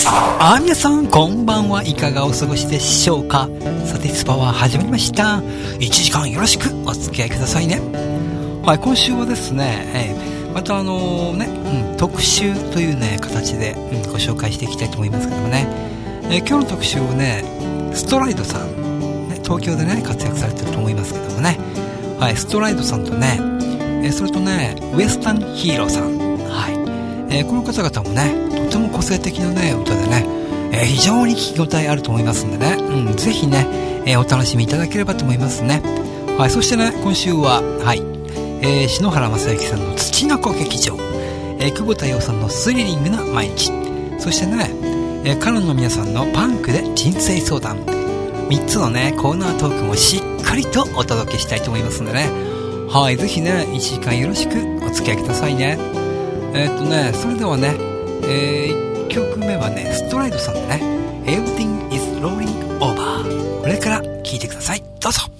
皆さんこんばんは。いかがお過ごしでしょうか。サティスパワー始まりました。1時間よろしくお付き合いくださいね。はい、今週はですね、また特集というね形で、ご紹介していきたいと思いますけどもね、今日の特集をねストライドさん、東京でね活躍されてると思いますけどもね、はい、ストライドさんとね、それとねウエスタンヒーローさん、はい、この方々もねとても個性的なね歌でね、非常に聞き応えあると思いますんでね、ぜひね、お楽しみいただければと思いますね。はい、そしてね今週は篠原正幸さんの土の子劇場、久保田洋さんのスリリングな毎日、そしてね、カナンの皆さんのパンクで人生相談、3つのねコーナートークもしっかりとお届けしたいと思いますんでね、はい、ぜひね1時間よろしくお付き合いくださいね。それではね、1曲目はねストライドさんでね Everything is Rolling Over、 これから聴いてください。どうぞ。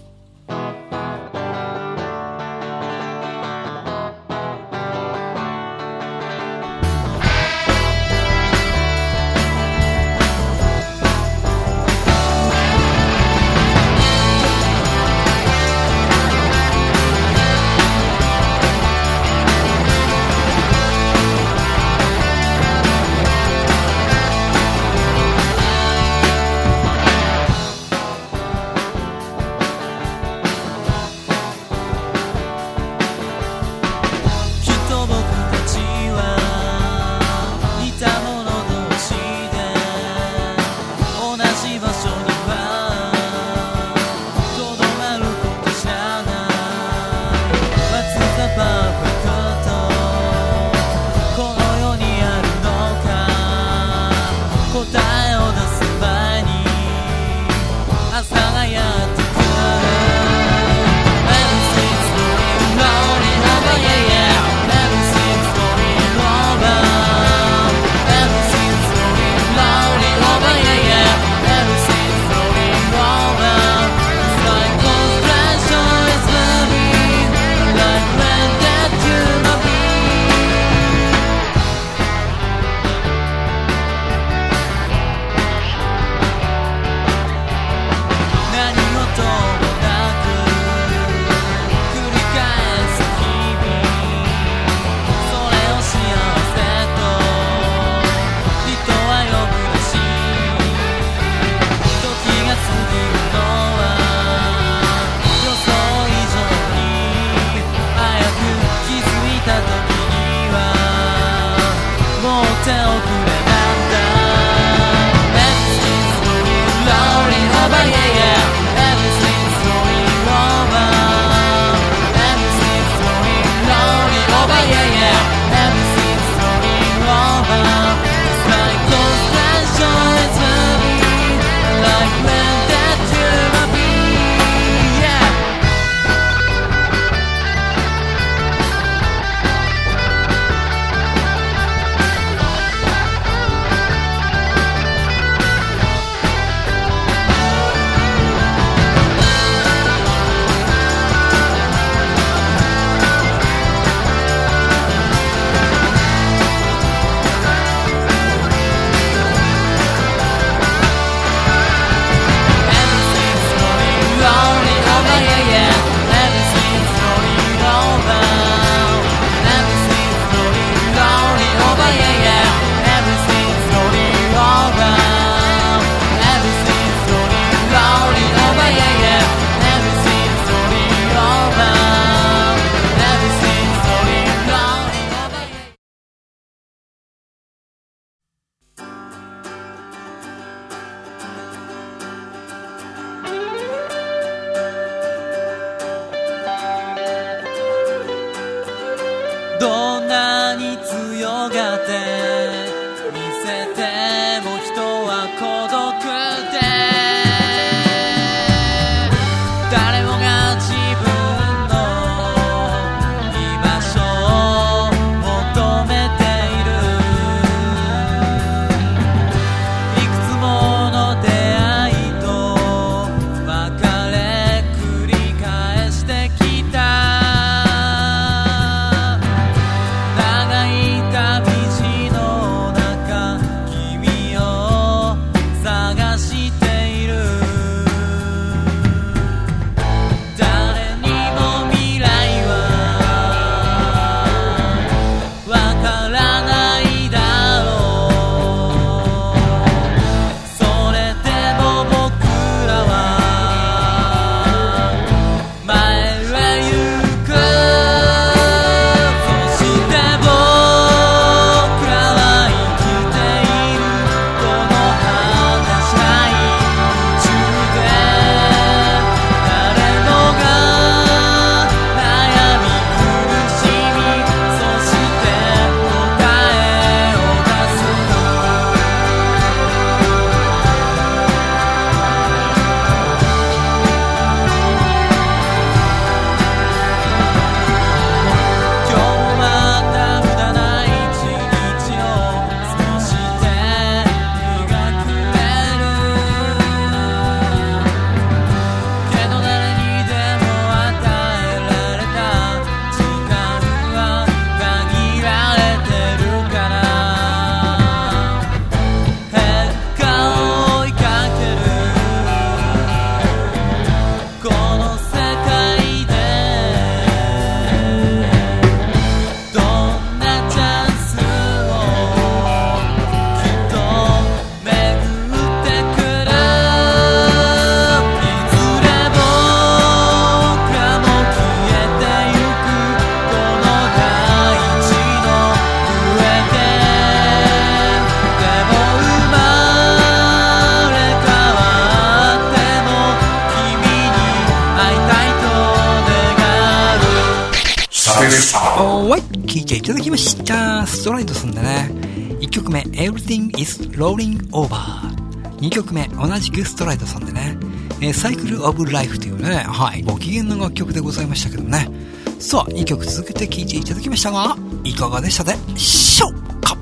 どんなに強がって見せても人は孤独で、誰もが自分の居場所を求めている。いくつもの出会いと別れ繰り返してきた。長い旅路のはい、聴いていただきましたストライドさんでね、1曲目 Everything is Rolling Over、 2曲目同じくストライドさんでね、サイクルオブライフというね、はい、ご機嫌な楽曲でございましたけどね。さあ2曲続けて聴いていただきましたが、いかがでしたでしょうか。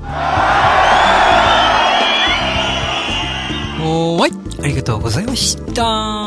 はい、ありがとうございました。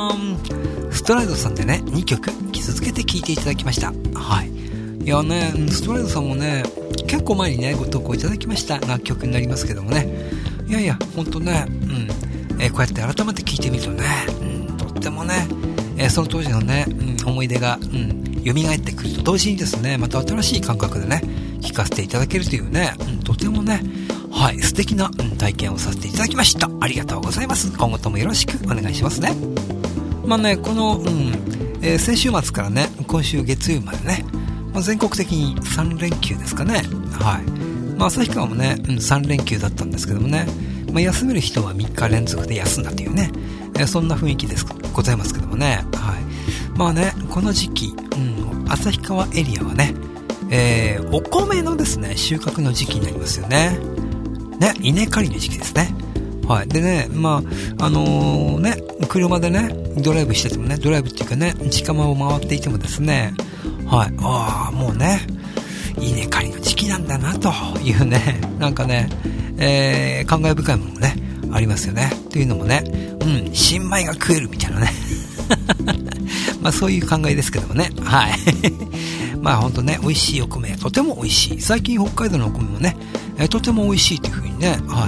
ストライドさんでね2曲続けて聴いていただきました。はい、いやね、ストライドさんもね結構前にねご投稿いただきました楽曲になりますけどもね、いやいやほんとね、こうやって改めて聴いてみるとね、とってもね、その当時のね、思い出が、蘇ってくると同時にですね、また新しい感覚でね聴かせていただけるというね、とてもね、はい、素敵な、体験をさせていただきました。ありがとうございます。今後ともよろしくお願いしますね。まあね、この、先週末からね今週月曜日までね、全国的に3連休ですかね。はい、旭川もね、3連休だったんですけどもね、休める人は3日連続で休んだというね、そんな雰囲気ですございますけどもね。はい、ね、この時期、旭川エリアはね、お米のですね収穫の時期になりますよね。稲刈りの時期ですね。はい、でね、車でねドライブしててもね、ドライブっていうかね近場を回っていてもですね、はい、もうね稲刈りの時期なんだなというね、なんかね、感慨深いものもねありますよね。というのもね、新米が食えるみたいなねそういう考えですけどもね。はいほんとね美味しいお米、とても美味しい。最近北海道のお米もね、とても美味しいという風にね、はい、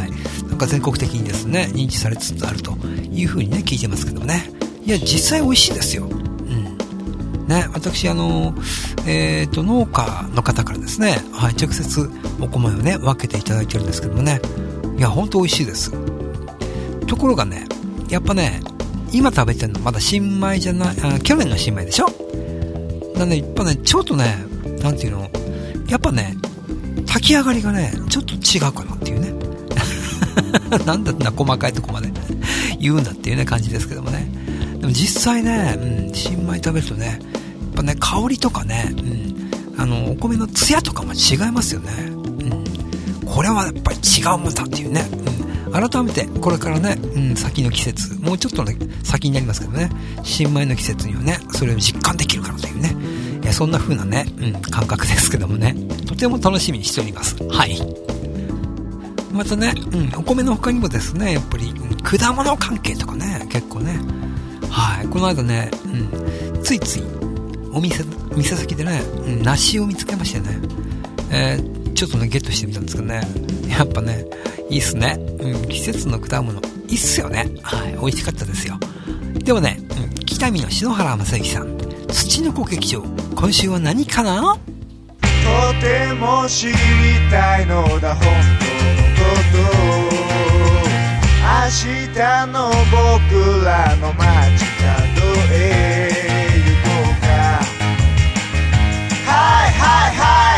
なんか全国的にですね認知されつつあるという風にね聞いてますけどもね。いや実際美味しいですよ。ね、私農家の方からですね、はい、直接お米をね分けていただいてるんですけどもね、いやほんと美味しいです。ところがね、やっぱね今食べてるのまだ新米じゃない、去年の新米でしょ。だね、やっぱねちょっとね、なんていうの、やっぱね炊き上がりがねちょっと違うかなっていうねなんだってな細かいとこまで言うんだっていうね感じですけどもね。でも実際ね、新米食べるとね、やっぱね香りとかね、お米のツヤとかも違いますよね。これはやっぱり違うもんだっていうね、改めてこれからね、先の季節、もうちょっとね先になりますけどね、新米の季節にはねそれを実感できるからというね、そんな風なね、感覚ですけどもね、とても楽しみにしております。はい。またね、お米の他にもですね、やっぱり、果物関係とかね結構ね、はい、この間ね、ついついお店先でね、梨を見つけましてね、ちょっとねゲットしてみたんですけどね、やっぱねいいっすね。季節の果物いいっすよね。はい、美味しかったですよ。でもね、北見の篠原正幸さん、土の子劇場、今週は何かな。 とても知りたいのだ本当のこと、明日の僕らの街角へ行こうか。はいはいはい、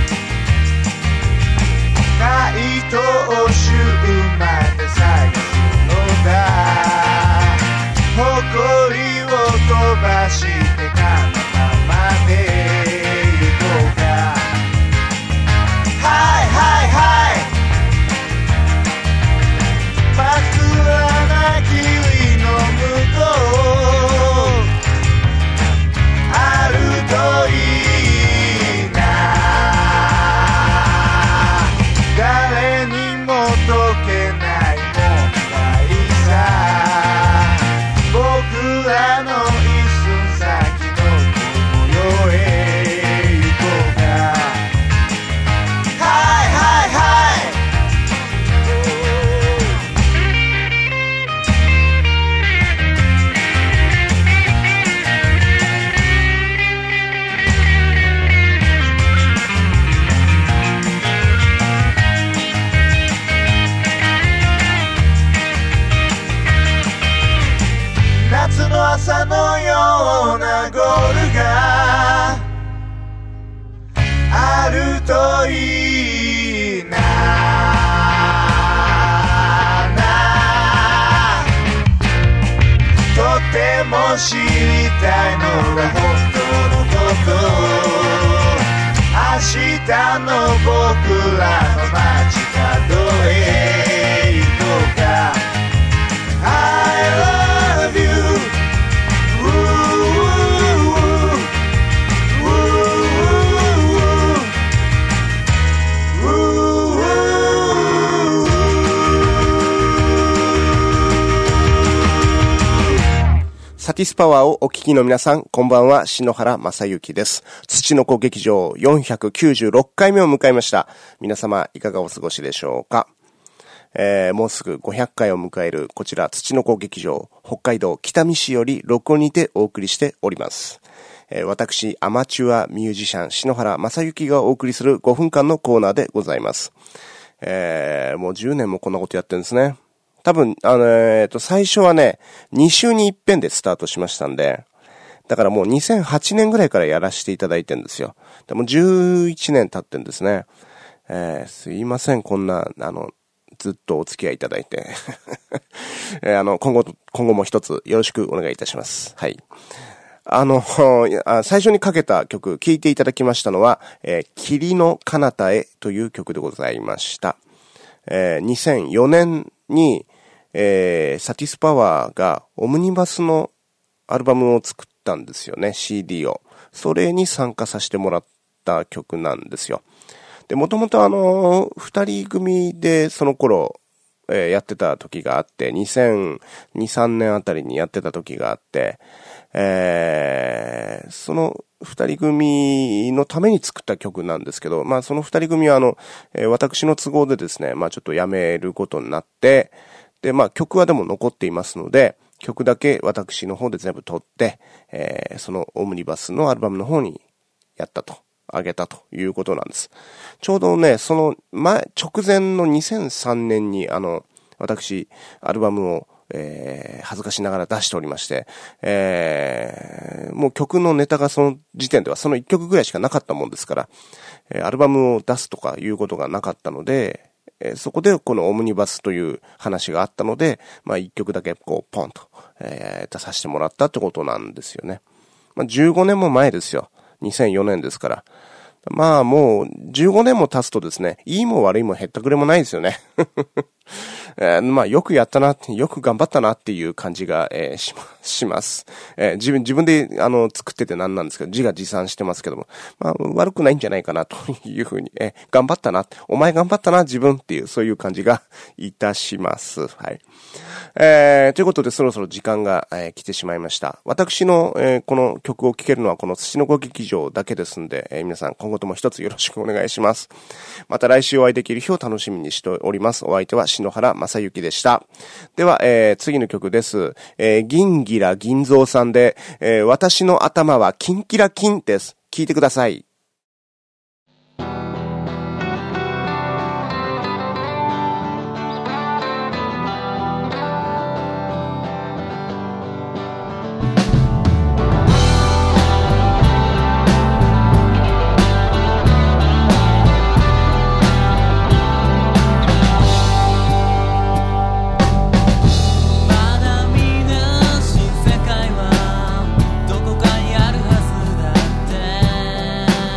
ナイト週まで探すのだ。誇りを飛ばしてかなまで行こうか。はいはいはい、真っ暗な霧の向こうあるといいな。誰にも解けない問題さ、僕らの一寸先の雲よへ行こうか。はいはいはい、夏の朝のようなゴールがあるといいな。とても知りたいのが本当のこと、 ティスパワーをお聞きの皆さん、こんばんは、篠原正幸です。土の子劇場496回目を迎えました。皆様、いかがお過ごしでしょうか。もうすぐ500回を迎えるこちら土の子劇場、北海道北見市より録音にてお送りしております。私、アマチュアミュージシャン、篠原正幸がお送りする5分間のコーナーでございます。もう10年もこんなことやってるんですね。多分、最初はね、2週に一遍でスタートしましたんで、だからもう2008年ぐらいからやらせていただいてるんですよ。でも11年経ってるんですね。すいません、こんな、ずっとお付き合いいただいて。今後も一つよろしくお願いいたします。はい。最初にかけた曲、聴いていただきましたのは、霧の彼方へという曲でございました。2004年に、サティスパワーがオムニバスのアルバムを作ったんですよね、CD を。それに参加させてもらった曲なんですよ。で、もともと二人組でその頃、やってた時があって、2002、3年あたりにやってた時があって、その二人組のために作った曲なんですけど、まあその二人組は私の都合でですね、まあちょっとやめることになって、で、まあ曲はでも残っていますので、曲だけ私の方で全部撮って、そのオムニバスのアルバムの方にあげたということなんです。ちょうどね、その直前の2003年に私、アルバムを恥ずかしながら出しておりまして、もう曲のネタがその時点ではその1曲ぐらいしかなかったもんですから、アルバムを出すとかいうことがなかったので、そこでこのオムニバスという話があったので、まあ1曲だけこうポンと、出させてもらったってことなんですよね。まあ15年も前ですよ。2004年ですから。まあもう15年も経つとですね、いいも悪いもへったくれもないですよね。まあよくやったな、よく頑張ったなっていう感じが、します。自分で作っててなんなんですけど、自画自賛してますけども、まあ悪くないんじゃないかなというふうに、頑張ったな、お前頑張ったな自分っていうそういう感じがいたします。はい。ということでそろそろ時間が、来てしまいました。私の、この曲を聴けるのはこの土の子劇場だけですんで、皆さん今後とも一つよろしくお願いします。また来週お会いできる日を楽しみにしております。お相手は篠原正幸でした。では、次の曲です。銀ギラ銀蔵さんで、私の頭はキンキラキンです。聴いてください。 どこかにあるはずだって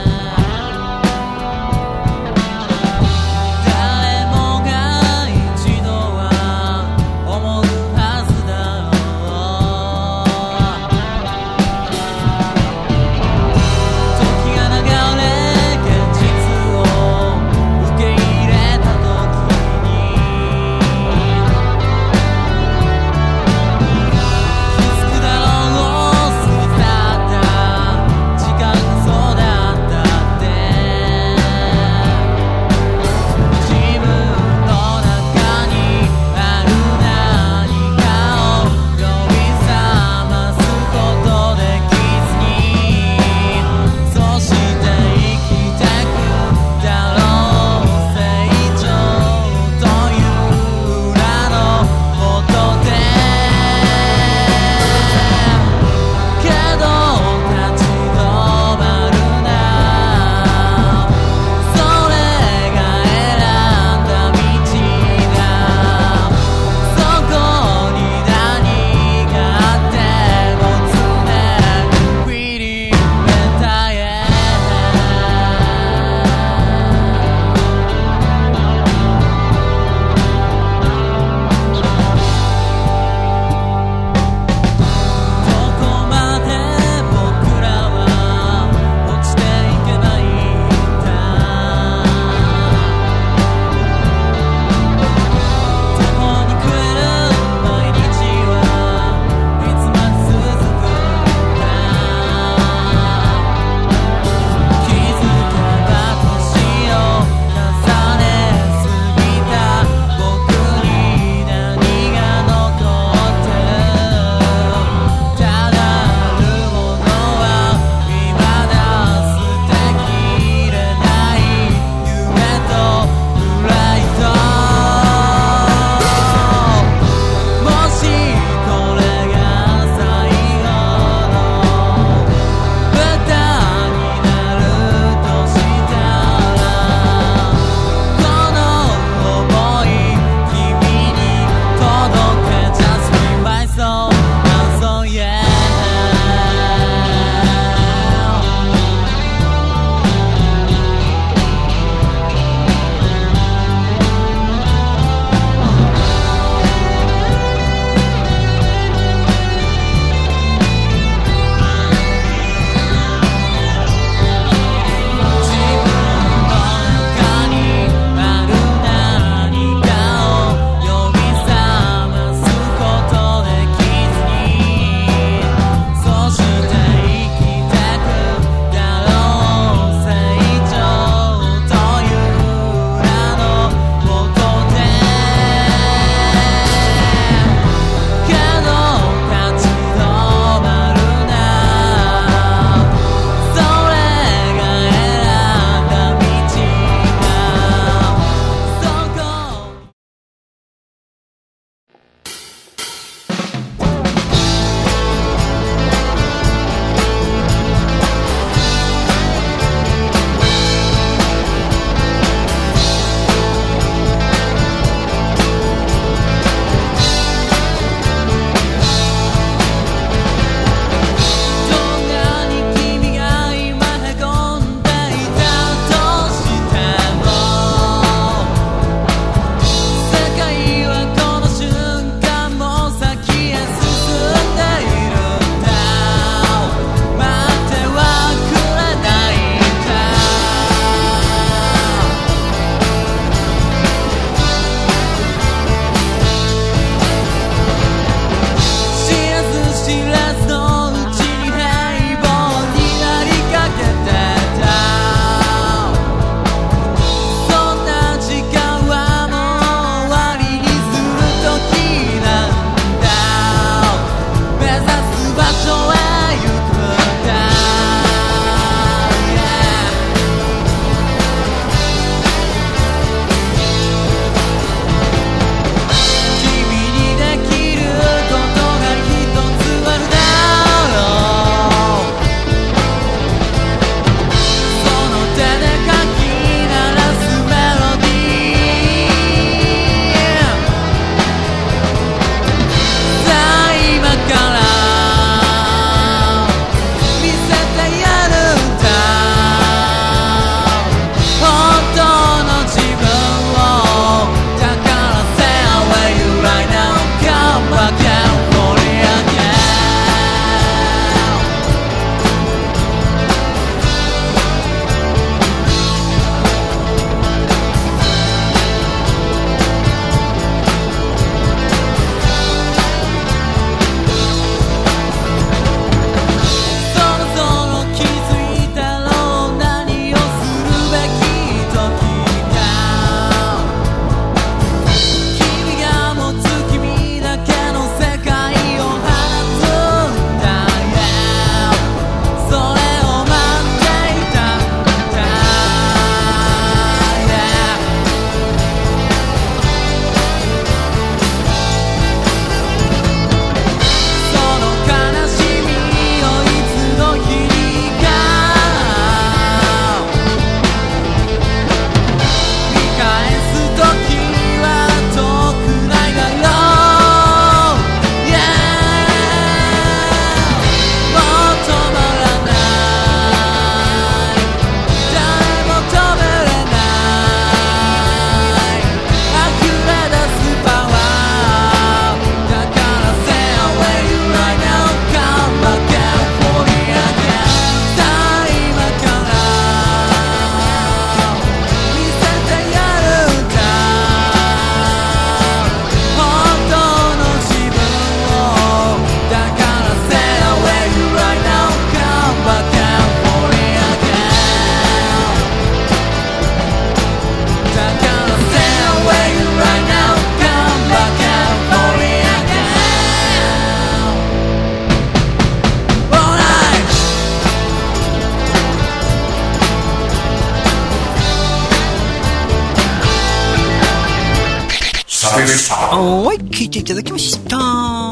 はい、聞いていただきました。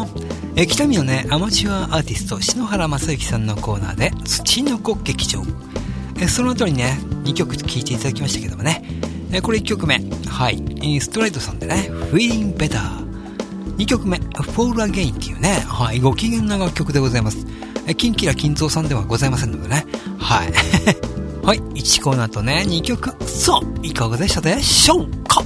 北見のね、アマチュアアーティスト、篠原正幸さんのコーナーで、土の子劇場。その後にね、2曲聴いていただきましたけどもね、これ1曲目、はい、ストレートさんでね、Feeling Better。2曲目、Fall Again っていうね、はい、ご機嫌な楽曲でございます。キンキラ金蔵さんではございませんのでね、はい。はい、1コーナーとね、2曲、そう、いかがでしたでしょうか。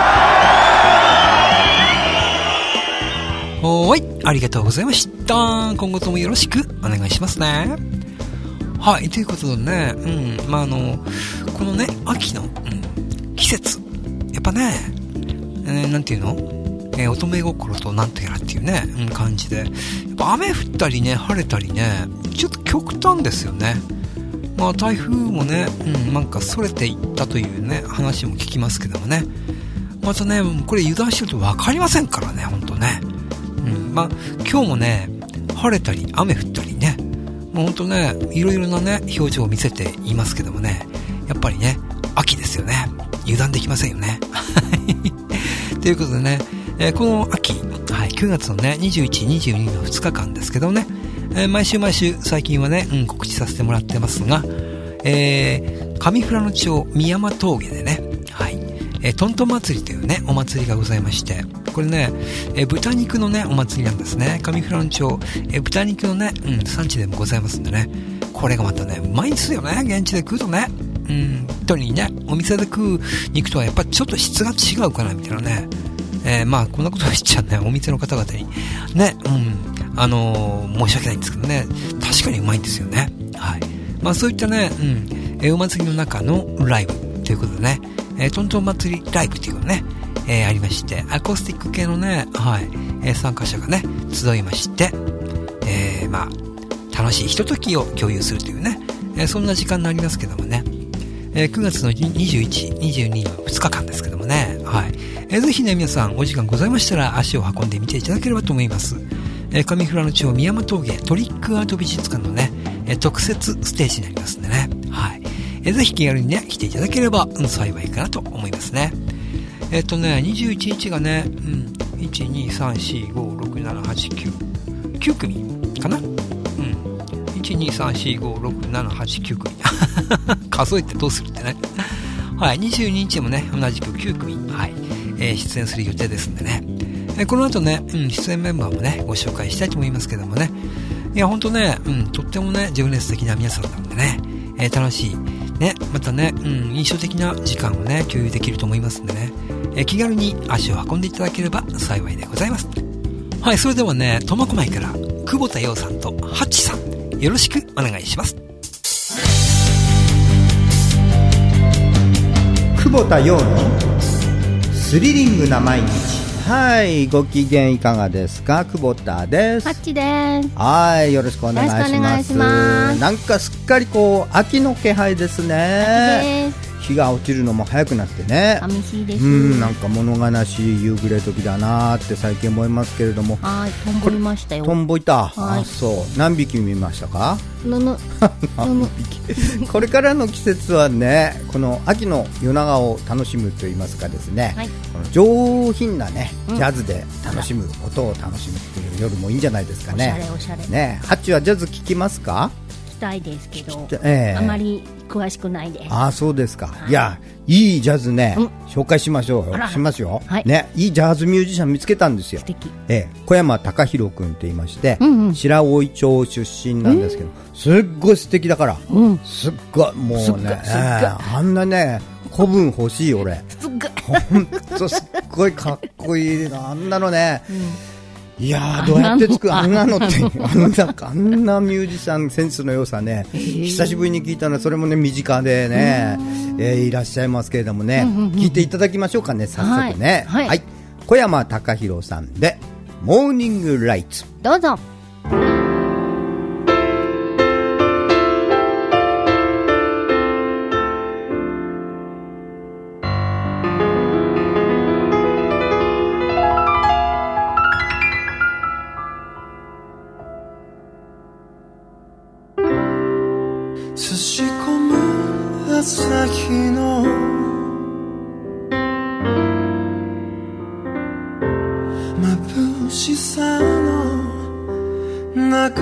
はい、ありがとうございました。今後ともよろしくお願いしますね。はい、ということでね、このね、秋の、季節、やっぱね、なんていうの、乙女心となんとやらっていうね、感じで、やっぱ雨降ったりね、晴れたりね、ちょっと極端ですよね。まあ台風もね、なんか逸れていったというね、話も聞きますけどもね。またね、これ油断してると分かりませんからね、ほんとね。まあ今日もね、晴れたり雨降ったりね、もうほんとね、いろいろなね、表情を見せていますけどもね、やっぱりね、秋ですよね。油断できませんよね。ということでね、この秋、はい、9月のね、21、22の2日間ですけどね、毎週最近はね、告知させてもらってますが、上富良野町宮山峠でね、はい、トントン祭りというね、お祭りがございまして、これね、豚肉のね、お祭りなんですね。上富良野町、豚肉のね、産地でもございますんでね、これがまたね、うまいんですよね、現地で食うとね。本当にね、お店で食う肉とはやっぱちょっと質が違うかな、みたいなね。まあ、こんなこと言っちゃね、お店の方々に、ね、申し訳ないんですけどね、確かにうまいんですよね。はい。まあ、そういったね、お祭りの中のライブということでね、トントン祭りライブというのがね、ありまして、アコースティック系のね、はい、参加者がね、集いまして、まあ、楽しいひとときを共有するというね、そんな時間になりますけどもね、9月の21、22の2日間ですけどもね、はい。ぜひね、皆さんお時間ございましたら足を運んでみていただければと思います。上富良野町宮山峠トリックアート美術館のね、特設ステージになりますんでね、はい。ぜひ気軽にね、来ていただければ、幸いかなと思いますね。21日がね、1、2、3、4、5、6、7、8、9組かな。1、2、3、4、5、6、7、8、9組。数えてどうするってね。はい、22日もね、同じく9組、はい、出演する予定ですんでね。この後ね、出演メンバーもね、ご紹介したいと思いますけどもね。いや、ほんとね、とってもね、情熱的な皆さんなのでね、楽しい、ね、またね、印象的な時間をね、共有できると思いますんでね、気軽に足を運んでいただければ幸いでございます。はい、それではね、苫小牧から、久保田洋さんとハッチさん、よろしくお願いします。 久保田洋のスリリングな毎日。はい、ご機嫌いかがですか。久保田です。 ハッチです。 はい、よろしくお願いします。なんかすっかりこう秋の気配ですね。秋です。日が落ちるのも早くなってね、 寂しいです。 なんか物悲しい夕暮れ時だなって最近思いますけれども。 はい、トンボいましたよ。 トンボいた。あ、そう。何匹見ましたか。何匹。これからの季節はね、この秋の夜長を楽しむと言いますかですね、はい、この上品なね、ジャズで楽しむ、音を楽しむっていう夜もいいんじゃないですかね。 おしゃれおしゃれ。 ね、ハッチはジャズ聴きますか。 聞きたいですけど、あまり詳しくないです。 あ、そうですか。いや、いいジャズね、紹介しましょうよ。しますよ。はい、ね、いいジャズミュージシャン見つけたんですよ。 素敵。 小山貴弘君って言いまして、白老町出身なんですけど、すっごい素敵だから。すっごい、もうね、あんなね、古文欲しい俺。 すっごい。 ほんとすっごいかっこいいな、あんなのね。いやー、どうやって作るあんなのってあんなミュージシャンセンスの良さね、久しぶりに聞いたのはそれもね身近でね、いらっしゃいますけれどもね、聞いていただきましょうかね、早速ね。はい、小山貴弘さんでモーニングライツ、 どうぞ。 差し込む朝日のしさの中で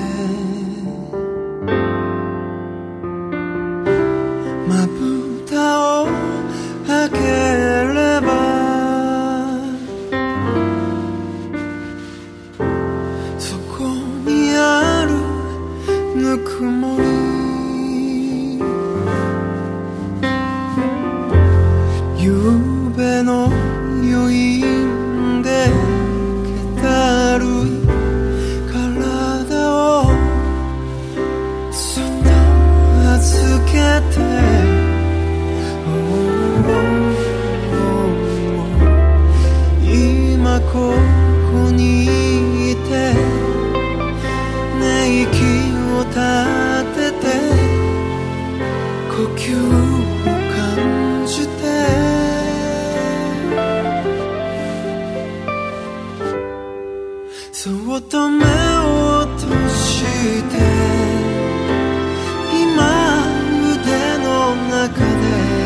まぶたを開ければそこにあるぬくもり夕べの余韻で気だるい体をそっと預けて今ここにいてね息を立てて呼吸を感じてそっと目を閉じて今腕の中で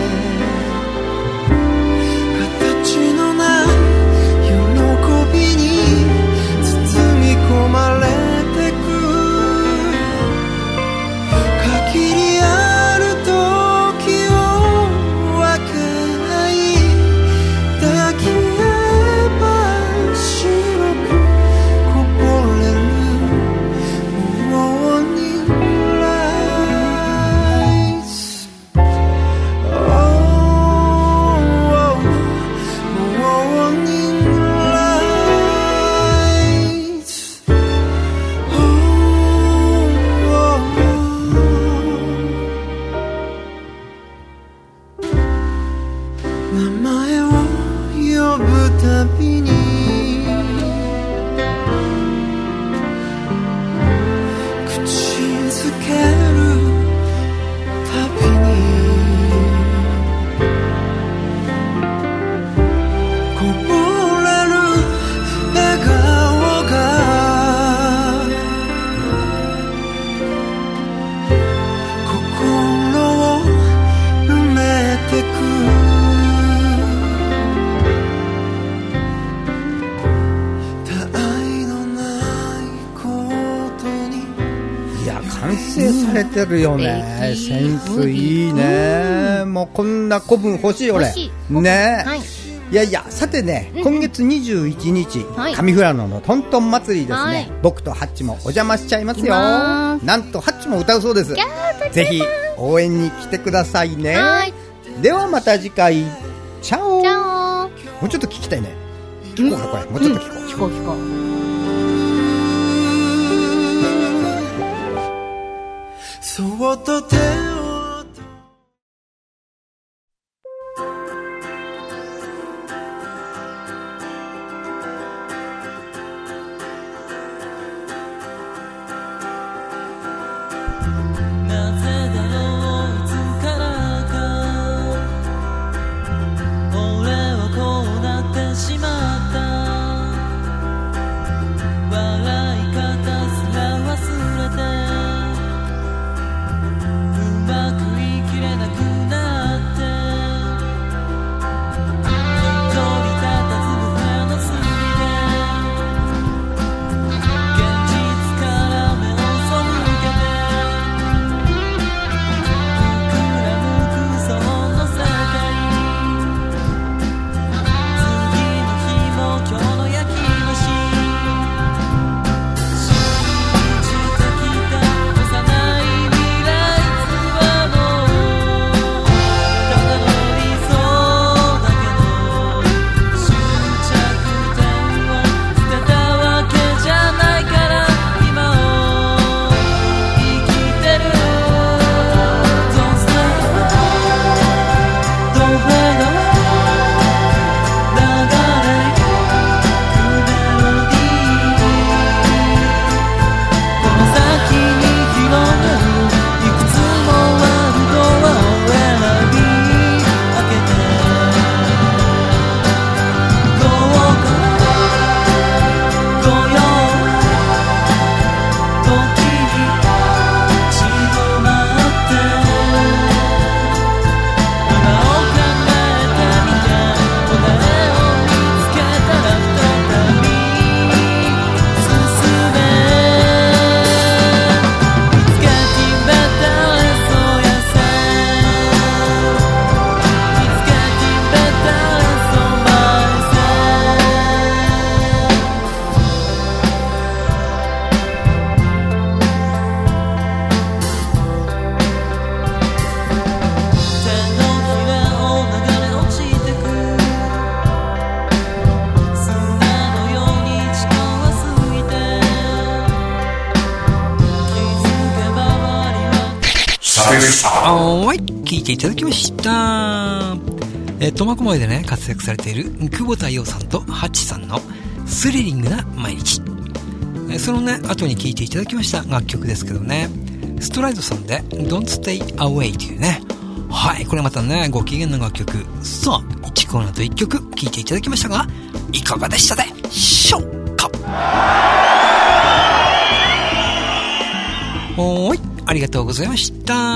形のない喜びに包み込まれてく限りある時を分け合い抱き合えば白くこぼれるモーニングライツモーニングライツ名前を呼ぶたびに口づけるたびにこぼれる笑顔が心を埋めてくた愛のないことにいや、完成されてるよね。センスいいね。もうこんな古文欲しい俺。 欲しいねはいいやいや、さてね、今月21日、 はい上富良野のトントン祭りですね、 はい、 僕とハッチもお邪魔しちゃいますよ。 行きますなんとハッチも歌うそうです。ぜひ応援に来てくださいね。 はいではまた次回、チャオ。 チャオもうちょっと聞きたいね。聞こうかこれ、もうちょっと聞こう。 聞こう聞こうそっと手をなぜだろういつからか俺はこうなってしまった笑い方すら忘れてうまく生きれなくなって一人佇む部屋の隅で現実から目を背けて膨らむ空想の世界次の日も今日の焼き飯信じてきた幼い未来図はもうはい、聞いていただきました。苫小牧でね、活躍されている久保田洋さんとハッチさんのスリリングな毎日。そのね、後に聞いていただきました楽曲ですけどね、ストライドさんで Don't Stay Away というね、はい、これまたね、ご機嫌な楽曲。さあ、1コーナーと1曲聞いていただきましたが、いかがでしたでしょうか。はい、ありがとうございました。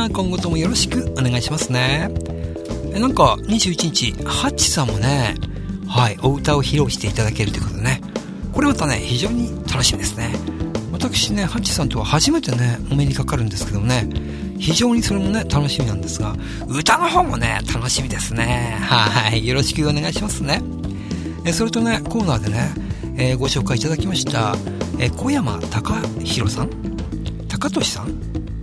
今後ともよろしくお願いしますね。なんか21日ハッチさんもね、はい、お歌を披露していただけるということでね、これまたね、非常に楽しみですね。私ね、ハッチさんとは初めてね、お目にかかるんですけどもね、非常にそれもね、楽しみなんですが、歌の方もね、楽しみですね。はい、よろしくお願いしますね。それとね、コーナーでね、ご紹介いただきました、小山隆弘さん、高俊さん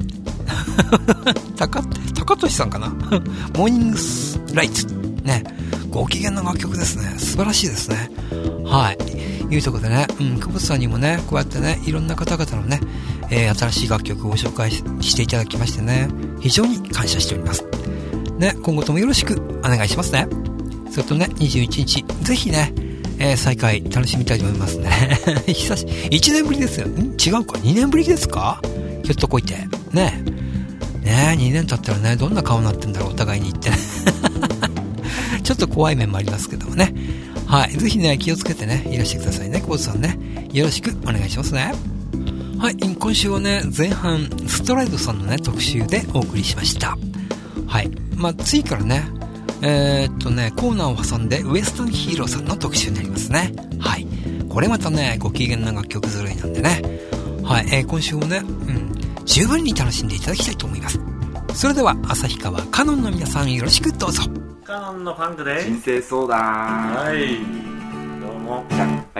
高俊さんかなモーニングスライツね、ご機嫌な楽曲ですね。素晴らしいですね。はい、いうところでね、久保田さんにもね、こうやってね、いろんな方々のね、新しい楽曲をご紹介していただきましてね、非常に感謝しておりますね。今後ともよろしくお願いしますね。それとね、21日ぜひね、再会楽しみたいと思いますね1年ぶりですよ。違うか、2年ぶりですか、ひょっとこいてね。2年経ったらね、どんな顔になってんだろう、お互いに言ってねちょっと怖い面もありますけどもね。はい、ぜひね、気をつけてね、いらしてくださいね、久保田さんね。よろしくお願いしますね。はい、今週はね、前半ストライドさんのね、特集でお送りしました。はい、次からね、コーナーを挟んでウエスタンヒーローさんの特集になりますね。はい、これまたね、ご機嫌な楽曲揃いなんでね。はい、今週もね、十分に楽しんでいただきたいと思います。それでは旭川カノンの皆さん、よろしくどうぞ。 カノンのパンクです。 人生相談。 はい、どうも。 はい。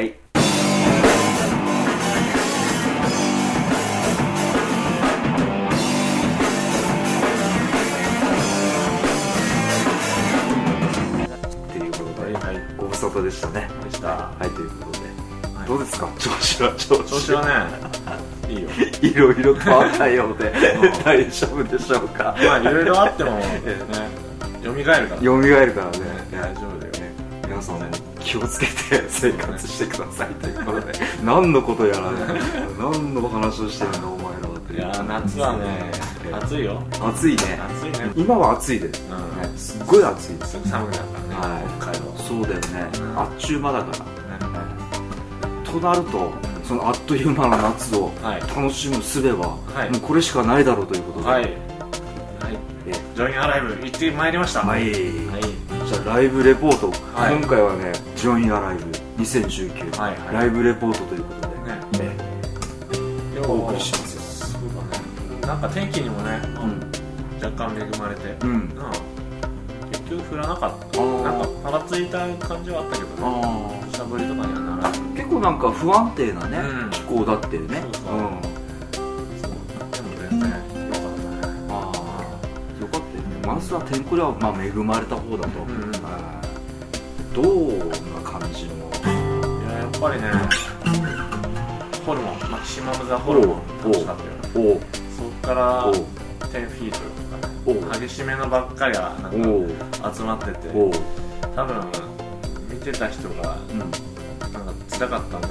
っていうことで、はい、ご無沙汰でしたね。 でした。 はい、ということで、 はい、 どうですか、調子はね、いいよ。いろいろとあったようで大丈夫でしょうか。 まあいろいろあってもね、蘇るからね。 大丈夫だよね。皆さんも気をつけて生活してくださいということで何のことやらね、何の話をしてるんだお前らはっていう。 いや夏はね、暑いよ。 暑いね。今は暑いです。すっごい暑いです。 すぐ寒くなるからね、北海道。 そうだよね、あっちゅう間だからとなると、そのあっという間の夏を楽しむ術は、もうこれしかないだろうということで、はい、 ジョインアライブ行ってまいりました。はい、 じゃあライブレポート、今回はね、ジョインアライブ2019、ライブレポートということでね、お送りしますよ。 そうだね、なんか天気にもね、若干恵まれて、結局降らなかった。なんかぱらついた感じはあったけどね、土砂降りとかにはならない。 結構なんか不安定なね、気候だっていうね。 でも全然良かったね。 よかったよね。まずは天候では恵まれた方だと。どんな感じの？ いや、やっぱりね、ホルモン、マキシマムザホルモン楽しかったよね。そっから10フィートとかね、激しめのばっかりがなんか集まってて、多分見てた人がなんか辛かったん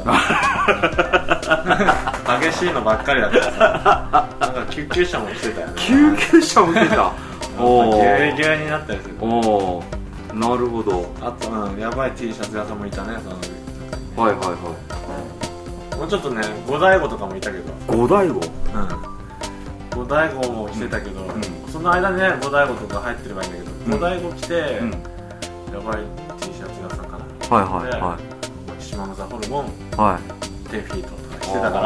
だな激しいのばっかりだからさ、なんか救急車も来てたよね。 救急車も来てた。 ギューギューになったりする。 なるほど。 あとやばい T シャツ屋さんもいたね、その時。 はいはいはい。 もうちょっとね、五大悟とかもいたけど。 五大悟？ 五大悟も来てたけど、その間にね、五大悟とか入ってればいいんだけど、五大悟来て、やばい T シャツ屋さんかな。マキシマムザホルモン、10フィートとか来てたから、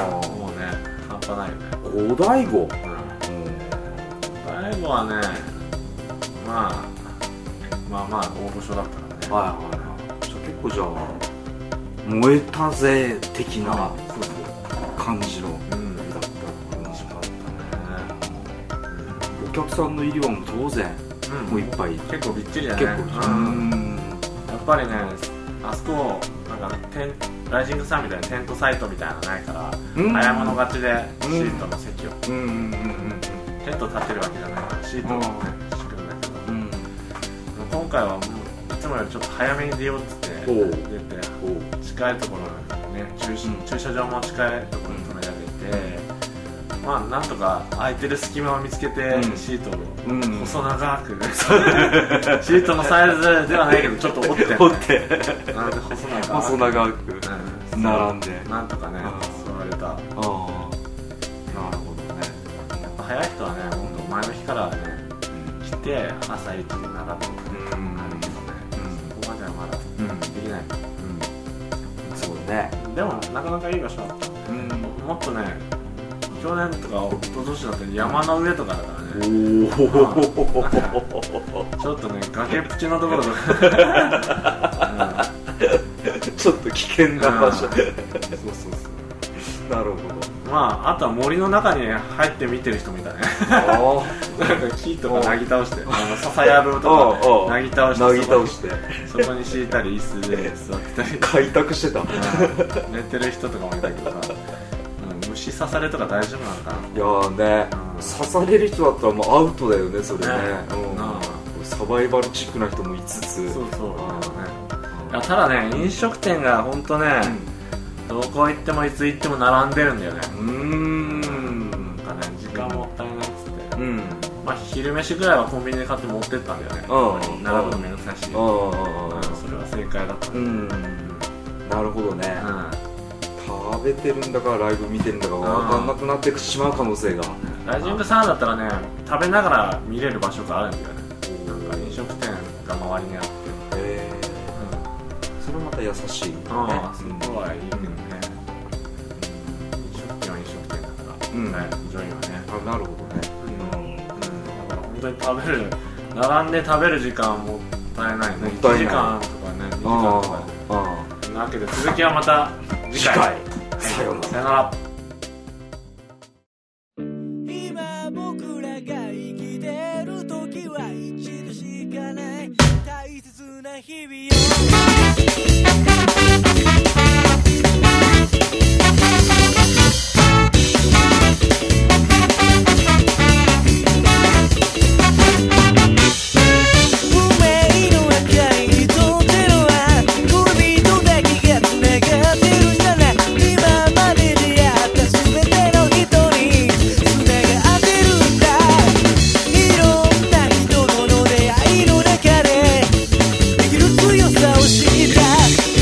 もうね、半端ないよね。 五大悟？ 五大悟はね、まあ大御所だったからね。 じゃあ結構じゃあ燃えたぜ的な感じの。お客さんの入りはもう当然、もういっぱい。 結構びっちりだね。やっぱりね、あそこなんかライジングサンみたいなテントサイトみたいなのないから、早物勝ちでシートの席をテント立てるわけじゃないからシートをね敷くんだけど、今回はもういつもよりちょっと早めに出ようっつって出て、近いところにね駐車場も近いところに止められて、まあなんとか空いてる隙間を見つけてシートを細長くシートのサイズではないけどちょっと折って細長く並んでなんとかね座れた。なるほどね。やっぱ早い人はね本当前の日からね来て朝一で並ぶとかあるけどね、そこまではまだできない。 そうね。 でもなかなかいい場所だった。もっとね去年とか一昨年だったら山の上とかだからね。ちょっとね崖っぷちのところとかちょっと危険な場所。そう。なるほど。 まああとは森の中に入って見てる人もいたね。なんか木とかなぎ倒して、笹やぶとかなぎ倒してそこに敷いたり椅子で座ってたり開拓してた。 寝てる人とかもいたけどさ、虫刺されとか大丈夫なのかな。 いやーね、刺される人だったらもうアウトだよね、それね。サバイバルチックな人もいつつ。 そうただね、飲食店が本当ね、どこ行ってもいつ行っても並んでるんだよね。なんかね、時間もったいないっつって、まあ昼飯ぐらいはコンビニで買って持ってったんだよね。並ぶのめんどくさいし、それは正解だった。 なるほどね。食べてるんだかライブ見てるんだか分かんなくなってしまう可能性が。 ライジングサンだったらね、食べながら見れる場所があるんだよね。なんか飲食店が周りにあって、 それまた優しいね。 そこはいいけどね。飲食店は飲食店だから、ジョイはね。 なるほどね。 だから本当に並んで食べる時間もったいないね。1時間とかね、2時間とか。というわけで続きはまた次回。さよなら。 今僕らが生きてる時は一度しかない大切な日々よ。強さを知った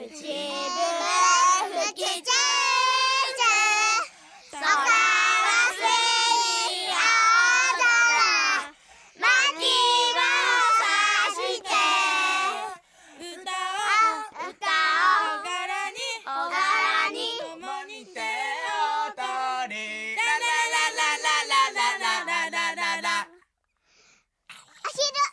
吹きつつそこは水に青空巻き場をさして歌をほがらに共に手を取りラララララララララララアヒル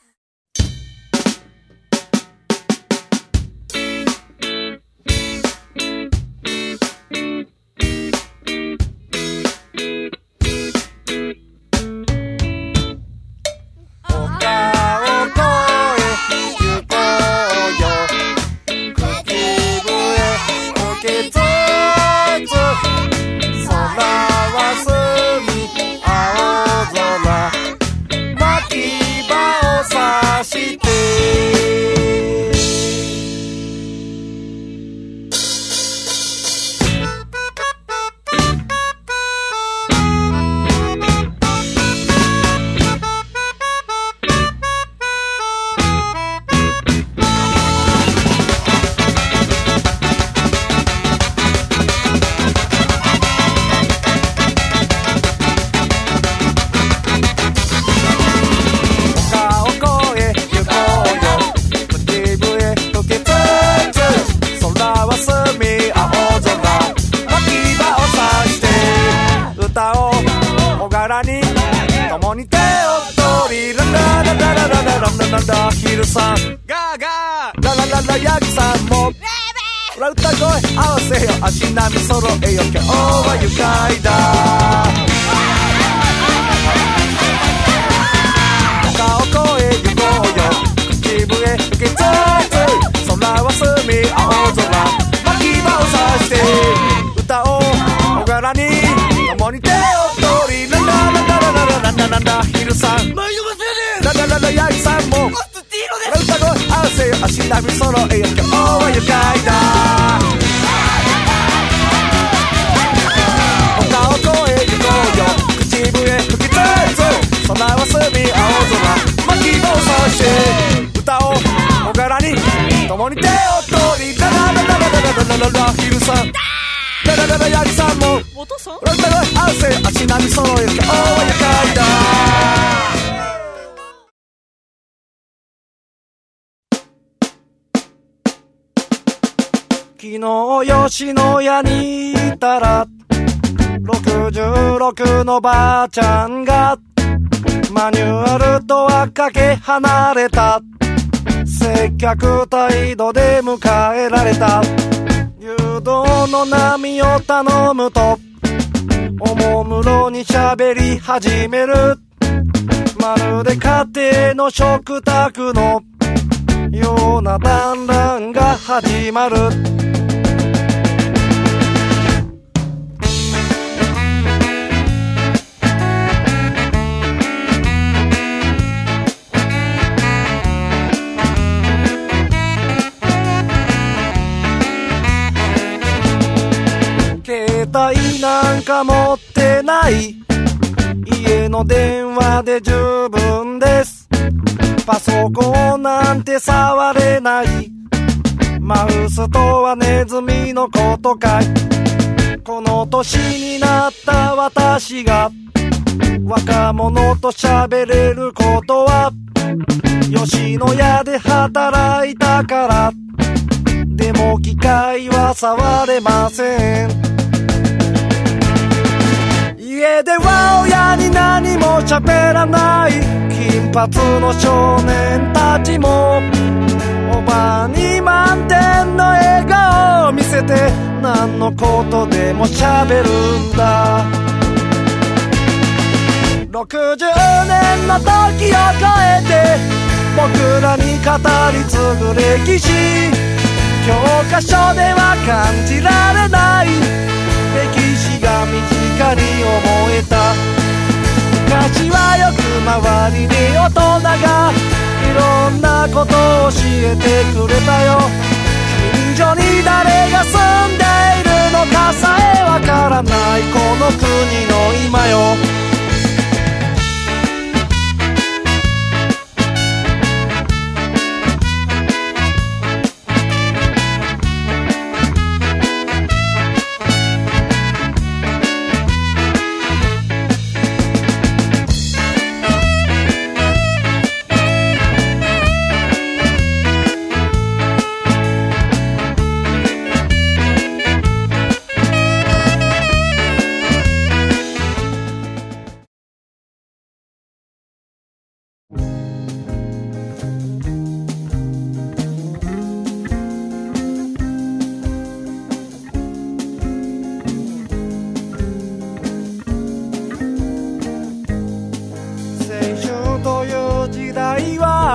足並み揃えよ今日は愉快だ丘を越え行こうよ口笛吹きつつ空は澄み青空巻き場をさして歌をほがらに共に手を取りララララララララララヒルさんララララヤギさんも歌声合わせよ足並み揃えよ今日は愉快だ丘を越え行こうよ口笛吹きつつ空は澄み青空巻き場をさして歌をほがらに共に手を取りラララララララララヒルさんララララヤギさんも歌声合わせ足並み揃え今日は愉快だ昨日吉野家にいたら66のばあちゃんがマニュアルとはかけ離れた接客態度で迎えられた誘導の波を頼むとおもむろに喋り始めるまるで家庭の食卓のような団らんが始まる携帯なんか持ってない家の電話で十分ですパソコンなんて触れないマウスとはネズミのことかいこの年になった私が若者と喋れることは吉野家で働いたからでも機械は触れません家では親に何も喋らない金髪の少年たちもおばあに満点の笑顔を見せて何のことでも喋るんだ60年の時を超えて僕らに語り継ぐ歴史教科書では感じられない歴史が身近に思えた昔はよく周りで大人がいろんなことを教えてくれたよ近所に誰が住んでいるのかさえわからないこの国の今よ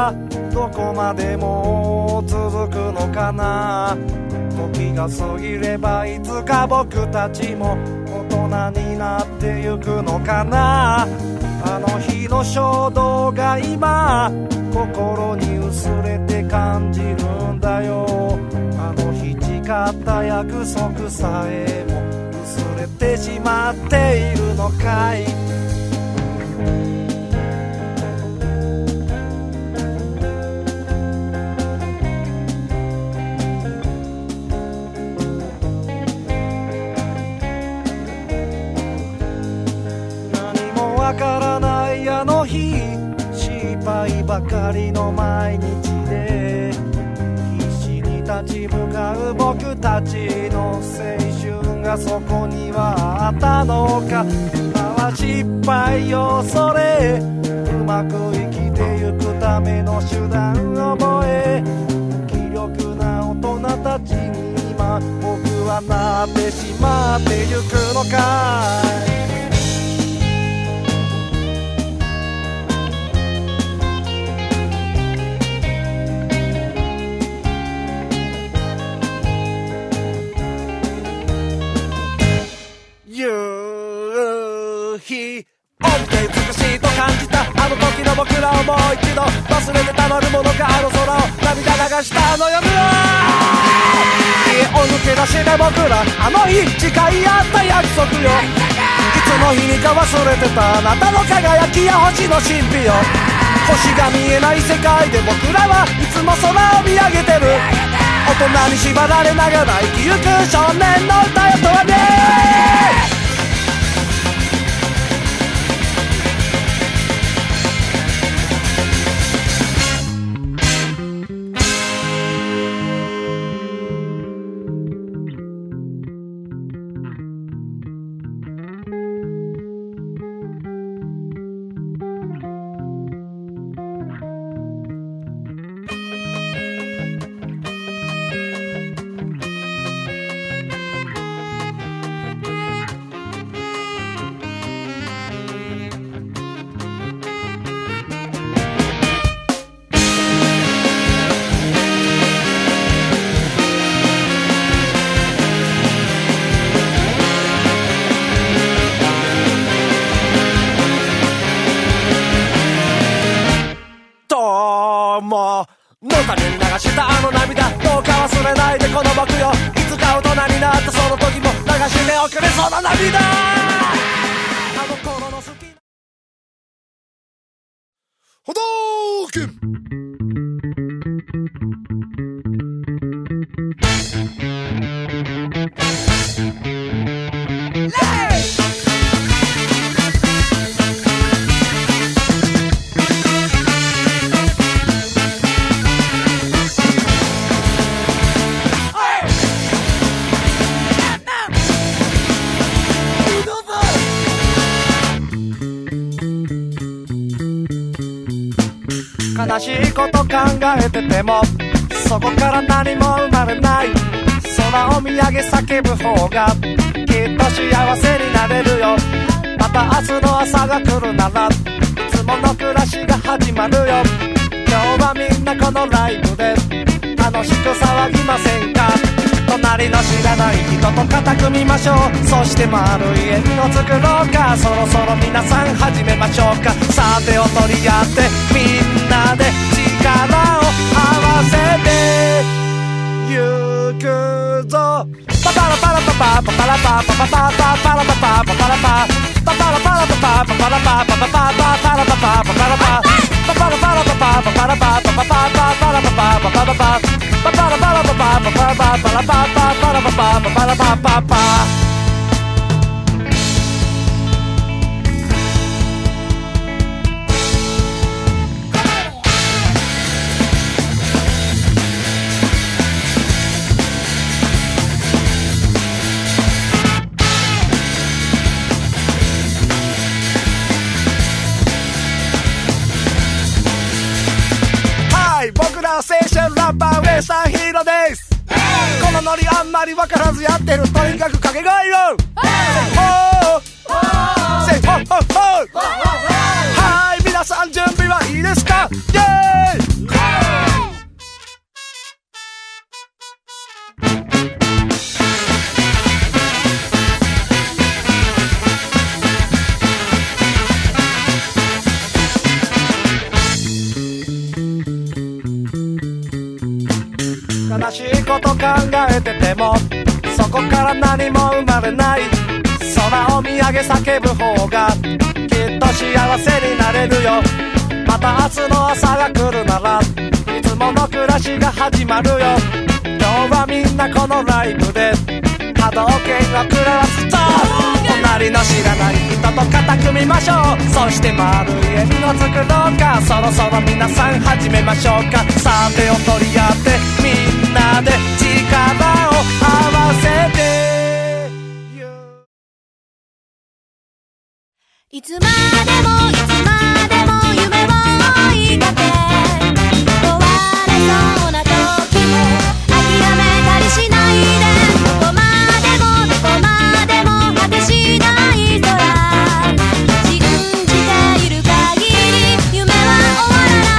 はどこまでも続くのかな。時が過ぎればいつか僕たちも大人になってゆくのかな。あの日の衝動が今心に薄れて感じるんだよ。あの日誓った約束さえも薄れてしまっているのかい。わからないあの日、失敗ばかりの毎日で必死に立ち向かう僕たちの青春がそこにはあったのか。今は失敗を恐れうまく生きてゆくための手段を覚え、無気力な大人たちに今僕はなってしまってゆくのかい。夕日起きて美しいと感じたあの時の僕らをもう一度忘れてたまるものか。あの空を涙流したあの夜を家を抜け出して僕らあの日誓い合った約束よ。いつの日にか忘れてたあなたの輝きや星の神秘よ。星が見えない世界で僕らはいつも空を見上げてる。大人に縛られながら生きゆく少年の歌よとはね。のために流したあの涙どうか忘れないでこの僕よ。いつか大人になったその時も流しておくれその涙。あの頃の好き歩道く悲しいこと考えててもそこから何も生まれない。空を見上げ叫ぶ方がきっと幸せになれるよ。また明日の朝が来るならいつもの暮らしが始まるよ。今日はみんなこのライブで楽しく騒ぎませんか。隣の知らない人と肩組みましょう。そして丸い円を作ろうか。そろそろ皆さん始めましょうか。さてを取り合ってみんなで力を合わせてゆくぞ。パパラパラパパパパラパパパパパラパパパパラパパパラパラパパパラパパパパパラパパパラパパパラパラパパパラパパパパパラパパパパラパパパラパパパラパパパラパパパラパパパラパパパ。僕らは青春ラッパーウエスタンヒーローです。このノリあんまり分からずやってるとにかく掛け声よ。はい皆さん準備はいいですか。イエーイ悲しいこと考えててもそこから何も生まれない。空を見上げ叫ぶ方がきっと幸せになれるよ。また明日の朝が来るならいつもの暮らしが始まるよ。今日はみんなこのライブで波動拳を食らわすと隣の知らない人と肩組みましょう。そして丸い笑みを作ろうか。そろそろ皆さん始めましょうか。さあ手を取り合ってみんなで力を合わせていつまでもいつまでも夢を追いかけ壊れそうな時も諦めたりしないでどこまでもどこまでも果てしない空信じている限り夢は終わらない。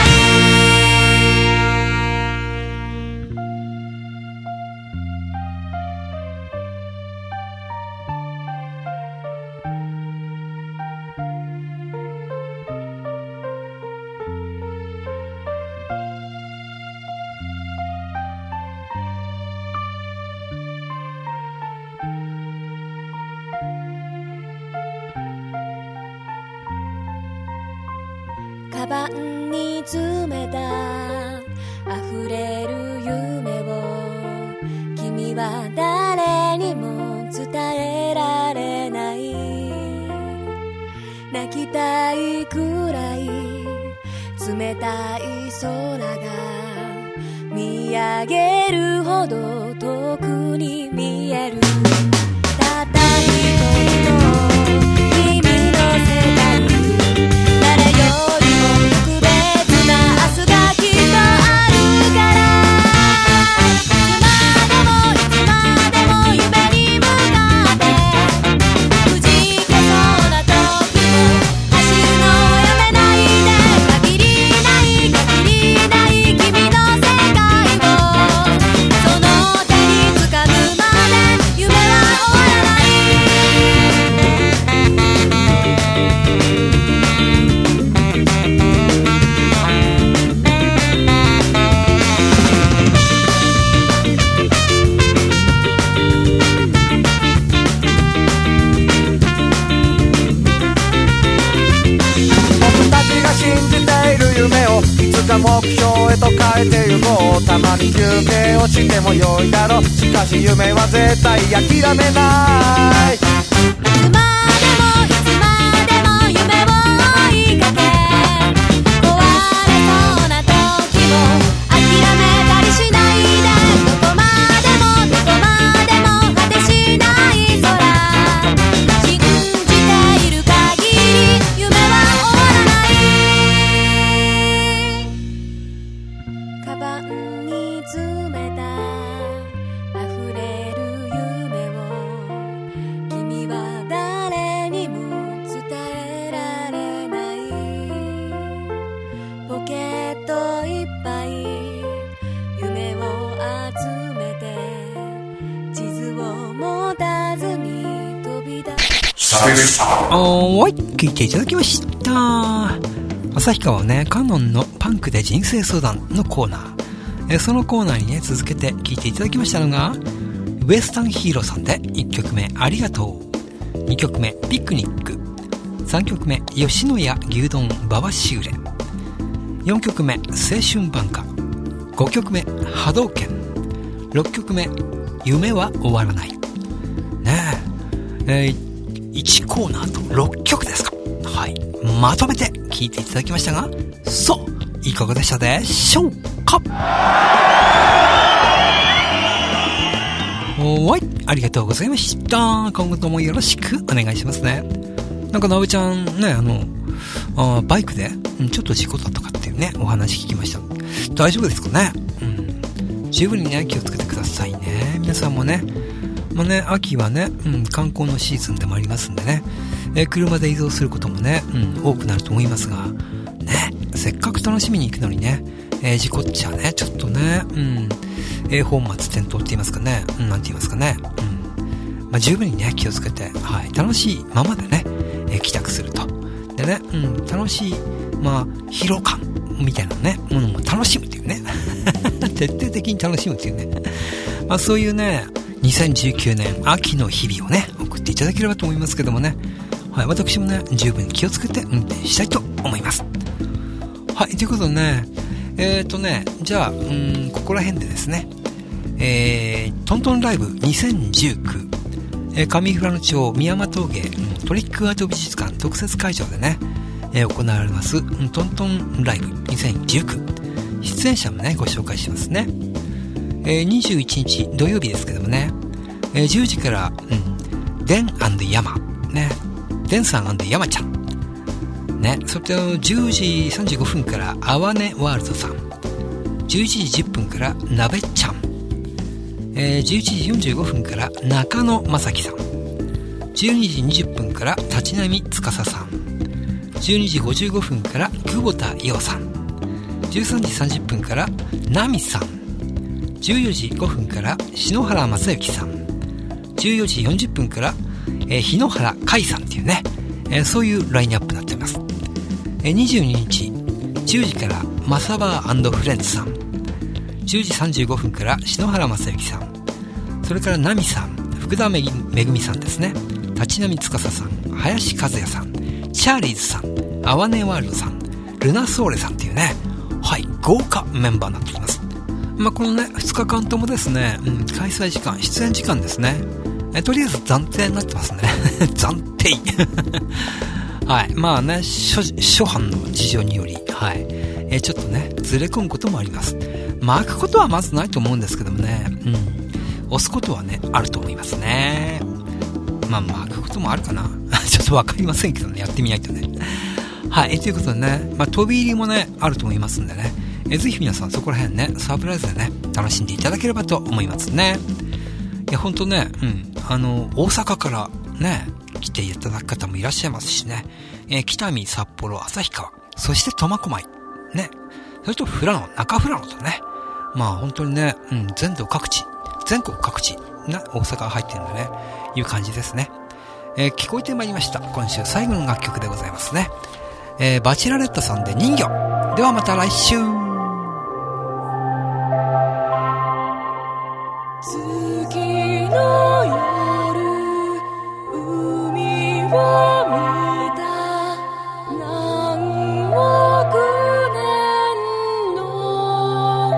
カバンに詰めた溢れる夢を君は誰にも伝えられない。泣きたいくらい冷たい空が見上げるほど遠くに見える。たった一人の君の世界誰より特別な明日がきっとあるから。いつまでも夢に向かってくじけそうな時も走るのをやめないで限りない君の世界をその手に掴むまで夢は終わらない。 僕たちが信じている夢をいつか目標へと変えてゆこう。たまに休憩をしてもよいだろう。しかし夢は絶対諦めない。 いつまでも夢を追いかけ壊れそうな時も諦めたりしないでどこまでも果てしない空信じている限り夢は終わらない。カバンに詰めた溢れる夢を君は誰にも伝えられない。ポケットいっぱい夢を集めて地図を持たずに飛び出す。 はい、聞いていただきました。旭川はね、カノンのパンクで人生相談のコーナー。そのコーナーにね、続けて聞いていただきましたのが、ウエスタンヒーローさんで1曲目ありがとう。2曲目ピクニック。3曲目吉野家牛丼ババシウレ。4曲目青春挽歌。5曲目波動拳。6曲目夢は終わらないねえ。1コーナーと6曲ですか。はい、まとめて聞いていただきましたが、いかがでしたでしょうか。はい、ありがとうございました。今後ともよろしくお願いしますね。なんかなおちゃんね、バイクで、ちょっと事故だとかっていうね、お話聞きました。大丈夫ですかね。十分にね、気をつけてくださいね。皆さんもね、秋はね、観光のシーズンでもありますんでね、車で移動することもね、多くなると思いますが、ね、せっかく楽しみに行くのにね、事故っちゃね、ちょっとね、本末転倒って言いますかね、なんて言いますかね、十分にね、気をつけて、はい、楽しいままでね、帰宅すると。でね、楽しい、疲労感みたいなね、ものも楽しむというね。 徹底的に楽しむっていうね。まあそういうね、2019年秋の日々をね、送っていただければと思いますけどもね。はい、私もね、十分気をつけて運転したいと思います。はい、ということでね、じゃあ、ここら辺でですね、トントンライブ2019、上富良野町宮間峠、トリックアート美術館特設会場でね、行われますトントンライブ2019、出演者もねご紹介しますね。21日土曜日ですけどもね、10時から、デン&ヤマね、デンさん&ヤマちゃんね、それと10時35分からあわねワールドさん、11時10分からなべちゃん、11時45分から中野正樹さん、12時20分から立浪司さん、12時55分から久保田伊代さん、13時30分からナミさん、14時5分から篠原正幸さん、14時40分から日野原海さんっていうね、そういうラインナップになっています。22日10時からマサバー&フレンズさん、10時35分から篠原正幸さん、それからナミさん、福田めぐみさんですね、立浪司さん、林和也さん、チャーリーズさん、あわねワールドさん、ルナソーレさんっていうね、はい、豪華メンバーになっております。まあ、このね2日間ともですね、開催時間、出演時間ですね、とりあえず暫定になってますね暫定はい、まあね、初版の事情により、はい、ちょっとねずれ込むこともあります。巻くことはまずないと思うんですけどもね、押すことはねあると思いますね。まあ巻くこともあるかなちょっとわかりませんけどね、やってみないとね。はい、ということでね、まあ飛び入りもねあると思いますんでね、ぜひ皆さんそこら辺ねサプライズでね楽しんでいただければと思いますね。いやほんとね、大阪からね来ていただく方もいらっしゃいますしね、北見、札幌、旭川、そして苫小牧ね、それと富良野、中富良野とね、まあ本当にね、全国各地な大阪が入ってるんでね、いう感じですね。聞こえてまいりました。今週最後の楽曲でございますね。バチェラレッタさんで人魚。ではまた来週。 月の夜、海を見た何億年の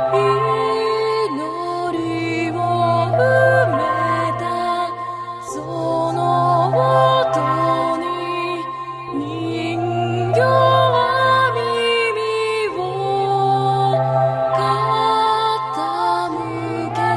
祈りを埋めたその音に人魚は耳を傾け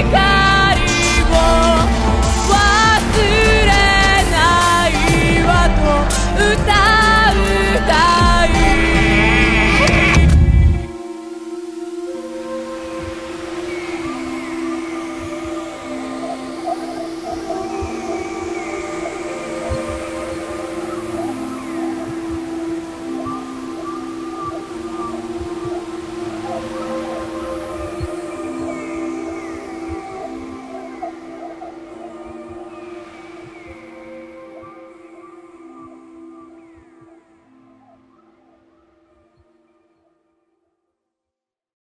か